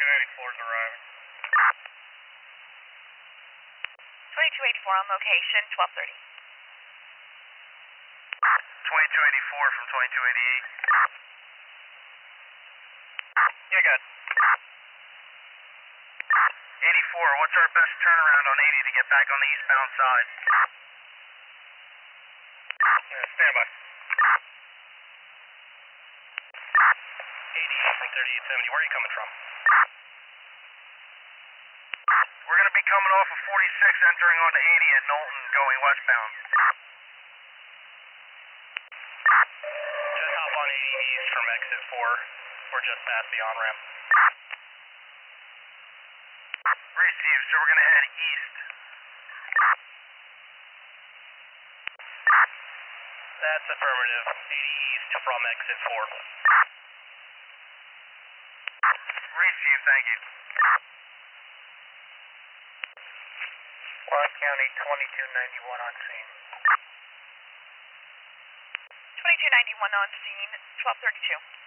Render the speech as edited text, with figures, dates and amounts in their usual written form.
2294 is arriving. 2284 on location, 1230. 2284 from 2288. Yeah, good. 84, what's our best turnaround on 80 to get back on the eastbound side? Stand by. 88 from 3870, where are you coming from? We're going to be coming off of 46, entering onto 80 at Knowlton, going westbound. Just hop on 80 east from exit 4. We're just past the on-ramp. Receive, so we're going to head east. That's affirmative. 80 east from exit 4. Receive, thank you. Quad County 2291 on scene. 2291 on scene, 1232.